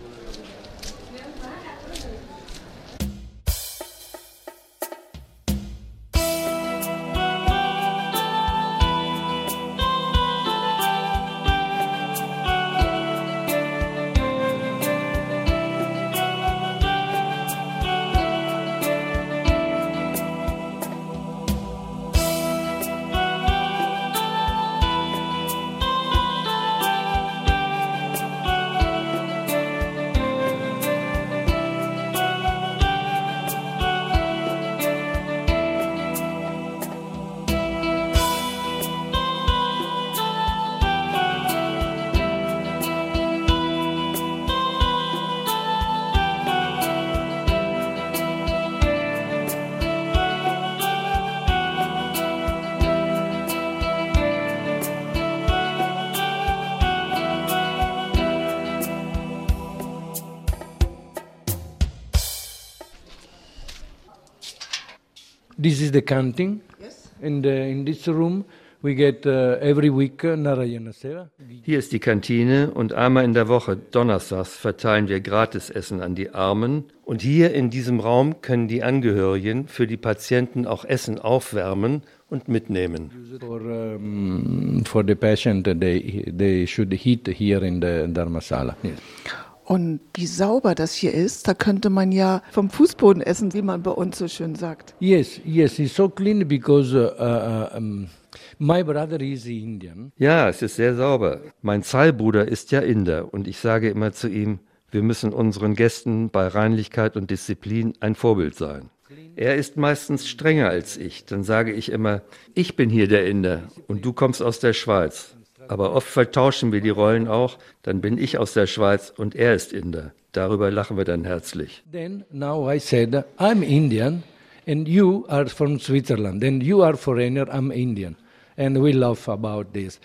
This is the canteen. Yes. And uh, in this room we get uh, every week uh, Narayana Seva. Hier ist die Kantine und einmal in der Woche, donnerstags, verteilen wir Gratisessen an die Armen. Und hier in diesem Raum können die Angehörigen für die Patienten auch Essen aufwärmen und mitnehmen. For, um, for the patient, they, they should eat here in the Dharmasala. Yes. Und wie sauber das hier ist, da könnte man ja vom Fußboden essen, wie man bei uns so schön sagt. Yes, yes, it's so clean because uh, uh, um, my brother is Indian. Ja, es ist sehr sauber. Mein Zahlbruder ist ja Inder und ich sage immer zu ihm, wir müssen unseren Gästen bei Reinlichkeit und Disziplin ein Vorbild sein. Er ist meistens strenger als ich. Dann sage ich immer, ich bin hier der Inder und du kommst aus der Schweiz. Aber oft vertauschen wir die Rollen auch, dann bin ich aus der Schweiz und er ist Inder. Darüber lachen wir dann herzlich. Then now I said, I'm Indian and you are from Switzerland and you are foreigner, I'm Indian. And we laugh about this.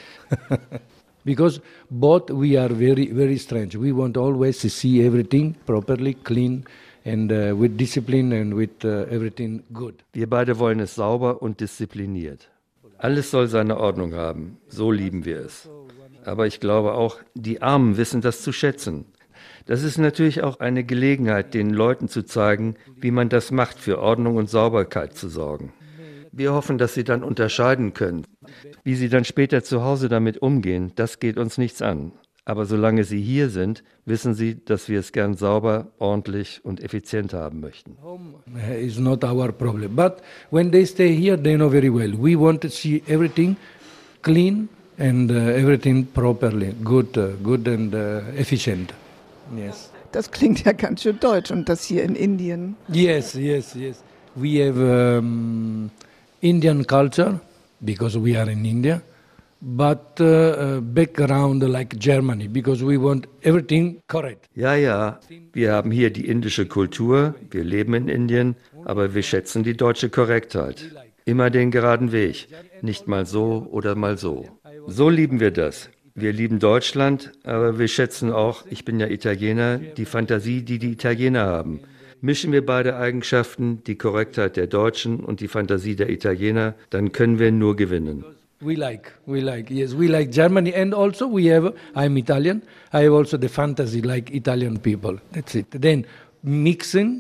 Because both we are very, very strange. We want always to see everything properly, clean and uh, with discipline and with uh, everything good. Wir beide wollen es sauber und diszipliniert. Alles soll seine Ordnung haben, so lieben wir es. Aber ich glaube auch, die Armen wissen das zu schätzen. Das ist natürlich auch eine Gelegenheit, den Leuten zu zeigen, wie man das macht, für Ordnung und Sauberkeit zu sorgen. Wir hoffen, dass sie dann unterscheiden können. Wie sie dann später zu Hause damit umgehen, das geht uns nichts an. Aber solange sie hier sind, wissen sie, dass wir es gern sauber, ordentlich und effizient haben möchten. Home is not our problem. But when they stay here, they know very well. We want to see everything clean and uh, everything properly, good, uh, good and uh, efficient. Yes. Das klingt ja ganz schön deutsch und das hier in Indien. Yes, yes, yes. We have um, Indian culture because we are in India. But uh, background like Germany, because we want everything correct. Ja, ja, wir haben hier die indische Kultur, wir leben in Indien, aber wir schätzen die deutsche Korrektheit. Immer den geraden Weg, nicht mal so oder mal so. So lieben wir das. Wir lieben Deutschland, aber wir schätzen auch, ich bin ja Italiener, die Fantasie, die die Italiener haben. Mischen wir beide Eigenschaften, die Korrektheit der Deutschen und die Fantasie der Italiener, dann können wir nur gewinnen. We like, we like, yes, we like Germany, and also we have, I'm Italian, I have also the fantasy like Italian people, that's it. Then mixing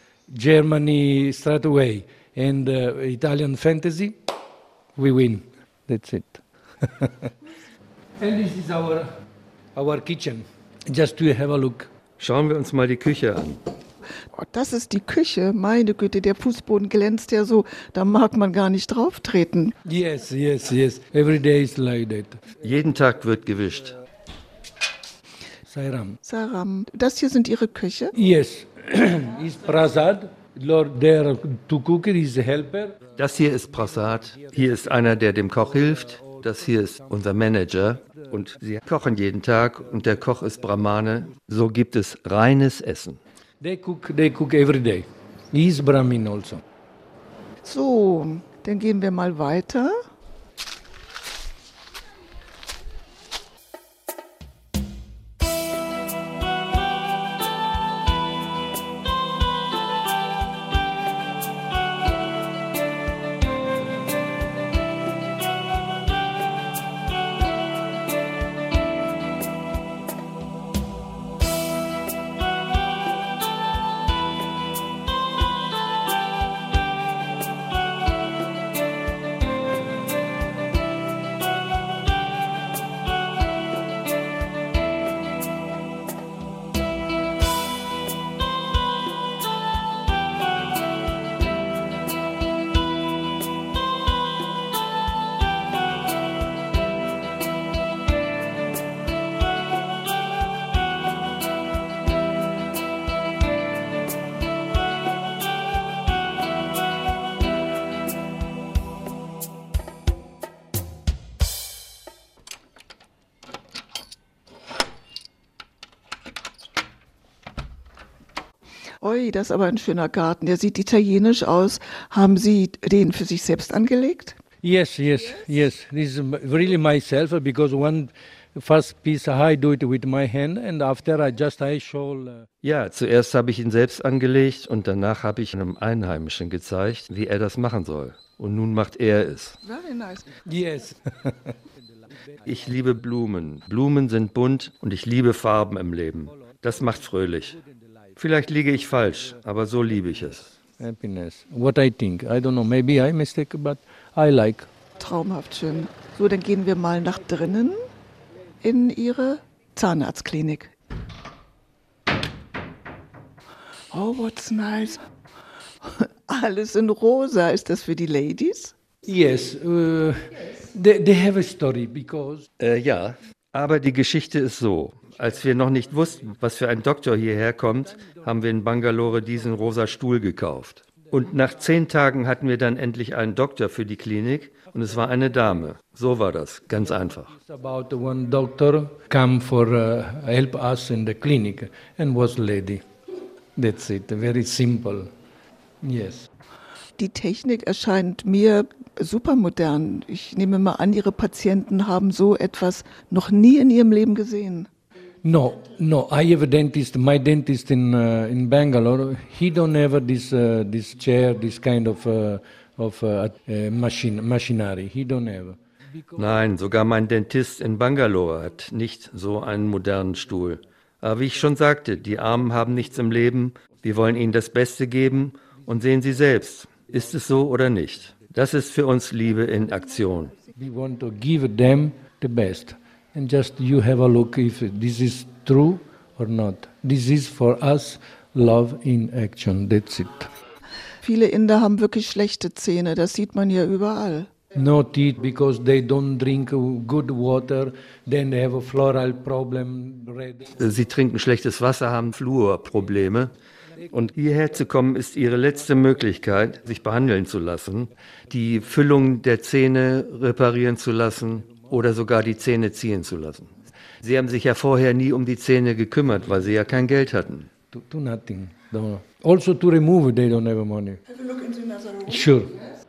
Germany straight away and uh, Italian fantasy, we win, that's it. And this is our, our kitchen, just to have a look. Schauen wir uns mal die Küche an. Oh, das ist die Küche, meine Güte, der Fußboden glänzt ja so, da mag man gar nicht drauf treten. Yes, yes, yes, every day is like that. Jeden Tag wird gewischt. Sairam. Saram, das hier sind Ihre Küche? Yes, is Prasad, Lord there to cook it is a helper. Das hier ist Prasad, hier ist einer, der dem Koch hilft. Das hier ist unser Manager und sie kochen jeden Tag und der Koch ist Brahmane. So gibt es reines Essen. They cook, they cook every day. He is Brahmin also. So, dann gehen wir mal weiter. Ui, das ist aber ein schöner Garten. Der sieht italienisch aus. Haben Sie den für sich selbst angelegt? Yes, yes, yes. This is really myself because one first piece I do it with my hand and after I just I show. Uh Ja, zuerst habe ich ihn selbst angelegt und danach habe ich einem Einheimischen gezeigt, wie er das machen soll. Und nun macht er es. Very nice. Yes. Ich liebe Blumen. Blumen sind bunt und ich liebe Farben im Leben. Das macht fröhlich. Vielleicht liege ich falsch, aber so liebe ich es. Happiness. What I think. I don't know. Maybe I mistake, but I like. Traumhaft schön. So, dann gehen wir mal nach drinnen in Ihre Zahnarztklinik. Oh, what's nice. Alles in rosa. Ist das für die Ladies? Yes. Uh, they, they have a story because. Äh, ja, aber die Geschichte ist so. Als wir noch nicht wussten, was für ein Doktor hierher kommt, haben wir in Bangalore diesen rosa Stuhl gekauft. Und nach zehn Tagen hatten wir dann endlich einen Doktor für die Klinik und es war eine Dame. So war das, ganz einfach. About one doctor come for uh, help us in the clinic and was lady. That's it. Very simple. Yes. Die Technik erscheint mir super modern. Ich nehme mal an, Ihre Patienten haben so etwas noch nie in ihrem Leben gesehen. No, no. I have a dentist. My dentist in uh, in Bangalore. He don't have this uh, this chair, this kind of uh, of uh, uh, machine machinery. He don't have. Nein, sogar mein Dentist in Bangalore hat nicht so einen modernen Stuhl. Aber wie ich schon sagte, die Armen haben nichts im Leben. Wir wollen ihnen das Beste geben und sehen Sie selbst. Ist es so oder nicht? Das ist für uns Liebe in Aktion. We want to give them the best. And just you have a look if this is true or not. This is for us love in action. That's it. Viele Inder haben wirklich schlechte Zähne. Das sieht man ja überall. No teeth because they don't drink good water. Then they have a floral problem. Red. Sie trinken schlechtes Wasser, haben Fluorprobleme. Und hierher zu kommen, ist ihre letzte Möglichkeit, sich behandeln zu lassen, die Füllung der Zähne reparieren zu lassen oder sogar die Zähne ziehen zu lassen. Sie haben sich ja vorher nie um die Zähne gekümmert, weil sie ja kein Geld hatten. To, to nothing. No. Also to remove, they don't have money. Have a look into another room. Sure.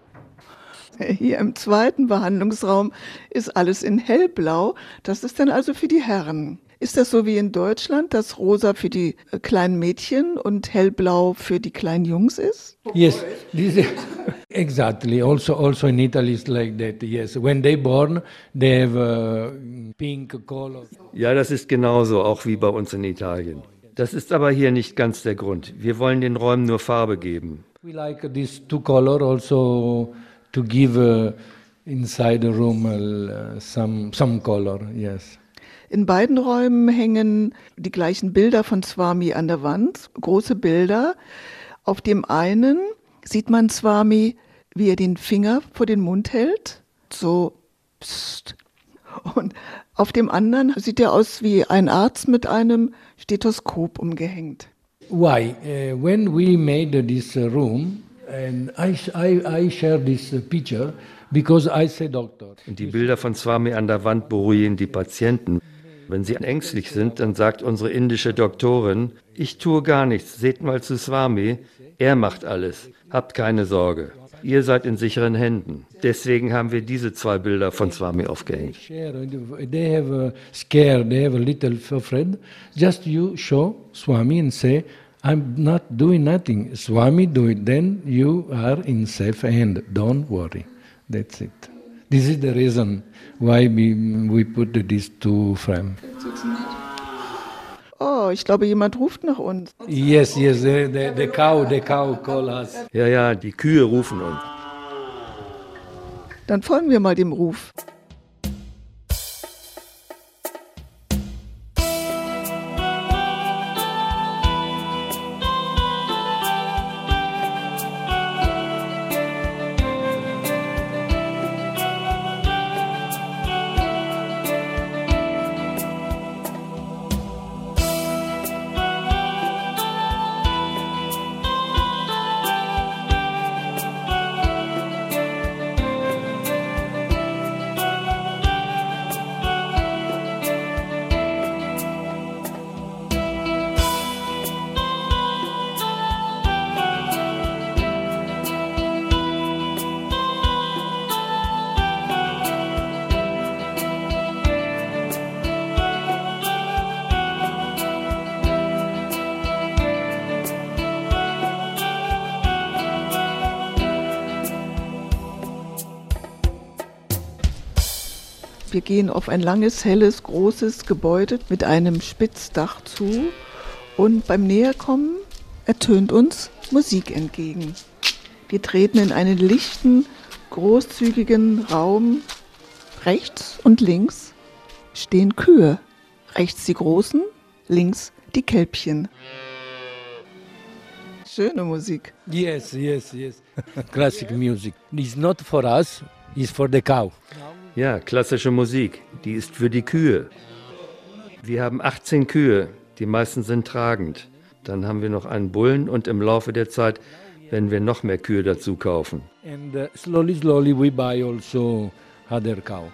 Hier im zweiten Behandlungsraum ist alles in hellblau. Das ist dann also für die Herren. Ist das so wie in Deutschland, dass rosa für die äh, kleinen Mädchen und hellblau für die kleinen Jungs ist? Yes, this is, exactly. Also, also in Italy it's like that. Yes, when they born, they have a pink color. Ja, das ist genauso, auch wie bei uns in Italien. Das ist aber hier nicht ganz der Grund. Wir wollen den Räumen nur Farbe geben. We like this two color also to give uh, inside the room uh, some some color. Yes. In beiden Räumen hängen die gleichen Bilder von Swami an der Wand, große Bilder. Auf dem einen sieht man Swami, wie er den Finger vor den Mund hält, so psst. Und auf dem anderen sieht er aus wie ein Arzt mit einem Stethoskop umgehängt. Why? Uh, when we made this uh, room, and I, I, I share this uh, picture because I say doctor. Und die Bilder von Swami an der Wand beruhigen die Patienten. Wenn sie ängstlich sind, dann sagt unsere indische Doktorin, ich tue gar nichts, seht mal zu Swami, er macht alles, habt keine Sorge. Ihr seid in sicheren Händen. Deswegen haben wir diese zwei Bilder von Swami aufgehängt. They have a scare, they have a little afraid. Just you show Swami and say, I'm not doing nothing. Swami do it, then you are in safe hand. Don't worry. That's it. This is the reason why we, we put these two frames. Oh, ich glaube, jemand ruft nach uns. Yes, yes, the, the, the cow, the cow call us. Ja, ja, die Kühe rufen uns. Dann folgen wir mal dem Ruf. Wir gehen auf ein langes, helles, großes Gebäude mit einem Spitzdach zu und beim Näherkommen ertönt uns Musik entgegen. Wir treten in einen lichten, großzügigen Raum. Rechts und links stehen Kühe. Rechts die Großen, links die Kälbchen. Schöne Musik. Yes, yes, yes. Classic music. It's not for us, it's for the cow. Ja, klassische Musik, die ist für die Kühe. Wir haben achtzehn Kühe, die meisten sind tragend. Dann haben wir noch einen Bullen und im Laufe der Zeit werden wir noch mehr Kühe dazu kaufen. And uh, slowly, slowly we buy also other cow.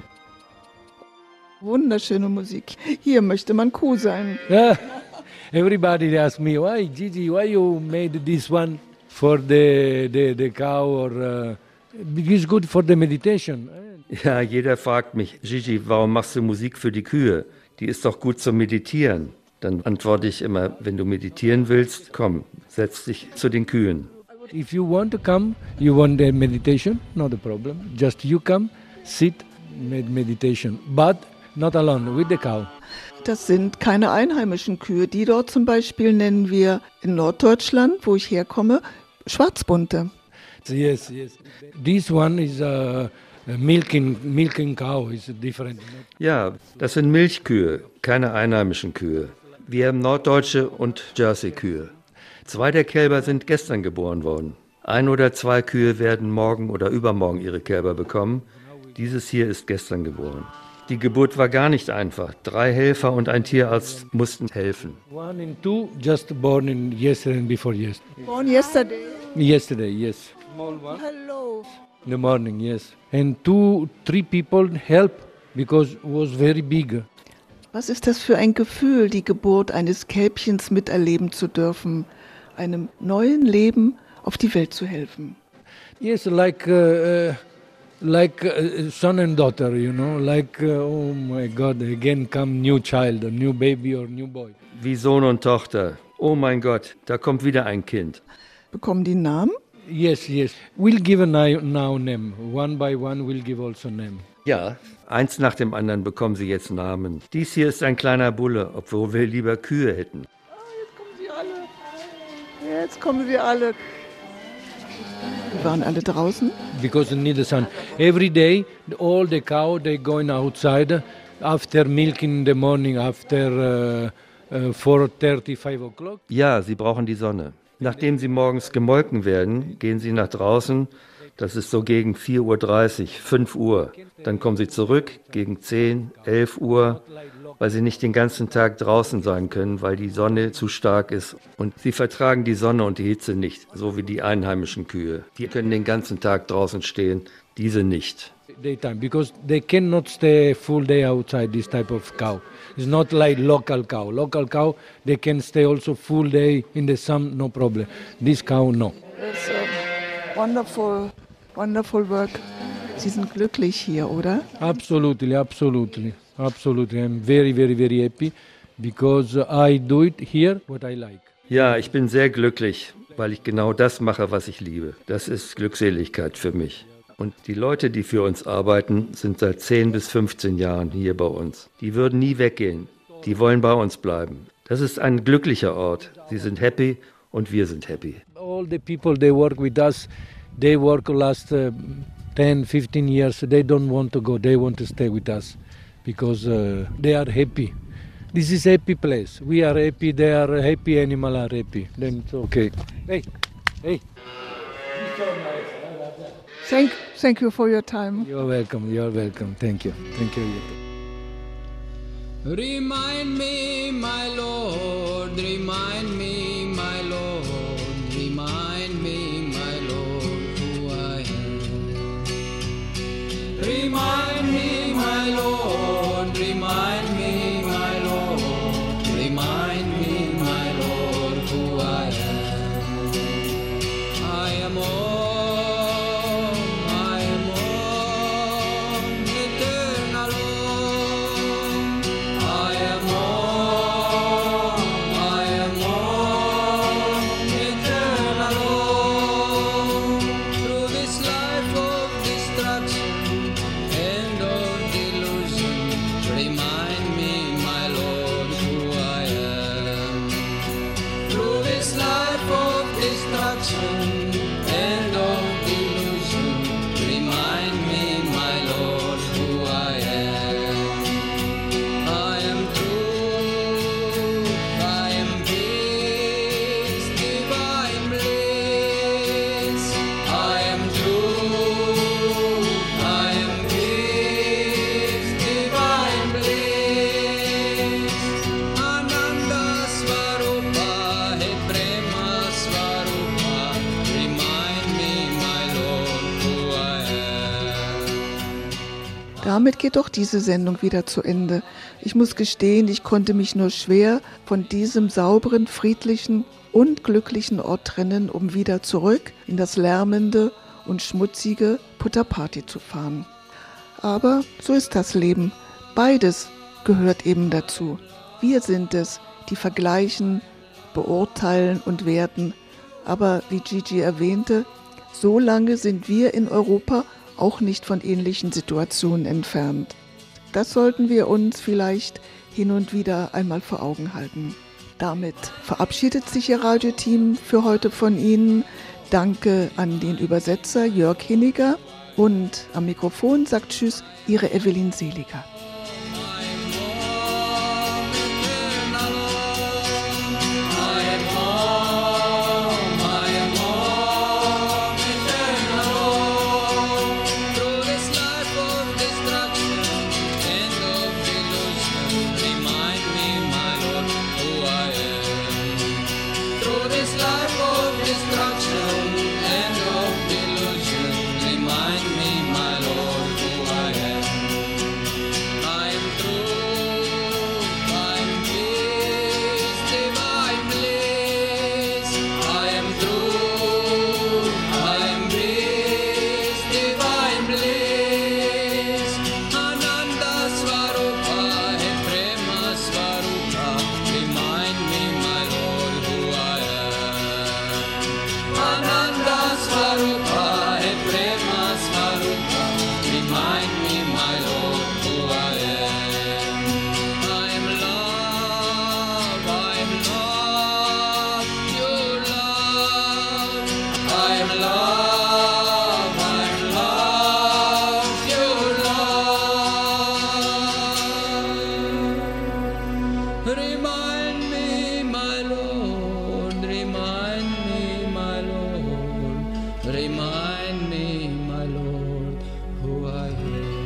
Wunderschöne Musik. Hier möchte man Kuh sein. Everybody asks me, why Gigi, why you made this one for the, the, the cow or uh, it's good for the meditation. Ja, jeder fragt mich, Gigi, warum machst du Musik für die Kühe? Die ist doch gut zum Meditieren. Dann antworte ich immer, wenn du meditieren willst, komm, setz dich zu den Kühen. If you want to come, you want the meditation, not a problem. Just you come, sit, med meditation. But not alone, with the cow. Das sind keine einheimischen Kühe. Die dort zum Beispiel nennen wir in Norddeutschland, wo ich herkomme, Schwarzbunte. Yes, yes. This one is a milking, milking cow, is different. Ja, das sind Milchkühe, keine einheimischen Kühe. Wir haben norddeutsche und Jersey-Kühe. Zwei der Kälber sind gestern geboren worden. Ein oder zwei Kühe werden morgen oder übermorgen ihre Kälber bekommen. Dieses hier ist gestern geboren. Die Geburt war gar nicht einfach. Drei Helfer und ein Tierarzt mussten helfen. One and two just born in yesterday and before yesterday. Born yesterday. Yesterday, yes. Small one. Hello. In the morning, yes. And two, three people help because it was very big. Was ist das für ein Gefühl, die Geburt eines Kälbchens miterleben zu dürfen, einem neuen Leben auf die Welt zu helfen? Yes, like uh, uh, like uh, son and daughter, you know, like uh, oh my God, again come new child, a new baby or new boy. Wie Sohn und Tochter. Oh mein Gott, da kommt wieder ein Kind. Bekommen die Namen? Yes, yes. We'll give a now name. One by one we'll give also name. Ja, eins nach dem anderen bekommen sie jetzt Namen. Dies hier ist ein kleiner Bulle, obwohl wir lieber Kühe hätten. Oh, jetzt kommen sie alle. Jetzt kommen sie alle. Wir waren alle draußen. Because they need the sun. Every day, all the cow, they going outside after milking in the morning, after uh, uh, four thirty, five o'clock. Ja, sie brauchen die Sonne. Nachdem sie morgens gemolken werden, gehen sie nach draußen. Das ist so gegen vier Uhr dreißig, fünf Uhr. Dann kommen sie zurück gegen zehn, elf Uhr, weil sie nicht den ganzen Tag draußen sein können, weil die Sonne zu stark ist. Und sie vertragen die Sonne und die Hitze nicht, so wie die einheimischen Kühe. Die können den ganzen Tag draußen stehen, diese nicht. Daytime, because they cannot stay full day outside, this type of cow. It's not like local cow. Local cow, they can stay also full day in the sun, no problem. This cow, no. It's a wonderful, wonderful work. Sie sind glücklich hier, oder? Absolutely, absolutely, absolutely. I'm very, very, very happy because I do it here what I like. Ja, ich bin sehr glücklich, weil ich genau das mache, was ich liebe. Das ist Glückseligkeit für mich. Und die Leute, die für uns arbeiten, sind seit zehn bis fünfzehn Jahren hier bei uns. Die würden nie weggehen. Die wollen bei uns bleiben. Das ist ein glücklicher Ort. Sie sind happy und wir sind happy. All the people, they work with us, they work last uh, ten, fifteen years. They don't want to go. They want to stay with us because uh, they are happy. This is a happy place. We are happy, they are happy, animals are happy. Then it's okay. Hey, hey. Thank, thank you for your time. You're welcome, you're welcome. Thank you. Thank you. Remind me, my Lord, remind me, my Lord, remind me, my Lord, who I am. Remind me, my Lord, remind me, my Lord, remind me, my Lord, who I am. I am all. I am all, I am all. distraction, end of illusion. Remind me, my Lord, who I am. I am truth, I am peace, divine bliss. I am truth, I am peace, divine bliss. Ananda Swarupa, He Prema Swarupa, remind me, my Lord, who I am. Damit geht auch diese Sendung wieder zu Ende. Ich muss gestehen, ich konnte mich nur schwer von diesem sauberen, friedlichen und glücklichen Ort trennen, um wieder zurück in das lärmende und schmutzige Puttaparthi zu fahren. Aber so ist das Leben. Beides gehört eben dazu. Wir sind es, die vergleichen, beurteilen und werten. Aber wie Gigi erwähnte, so lange sind wir in Europa auch nicht von ähnlichen Situationen entfernt. Das sollten wir uns vielleicht hin und wieder einmal vor Augen halten. Damit verabschiedet sich Ihr Radioteam für heute von Ihnen. Danke an den Übersetzer Jörg Hinniger und am Mikrofon sagt Tschüss, Ihre Evelyn Seliger. Remind me, my Lord, remind me, my Lord, remind me, my Lord, who I am.